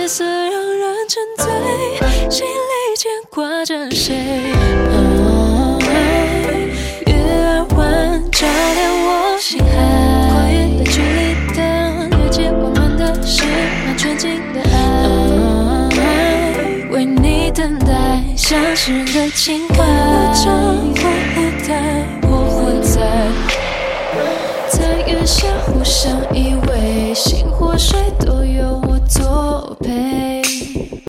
夜色让人沉醉，心里牵挂着谁？月儿弯照亮我心海，跨越的距离的了解我们的是那纯净的爱，为你等待相识的情怀。这舞台我会在月下互相依偎，星或水都有我作陪。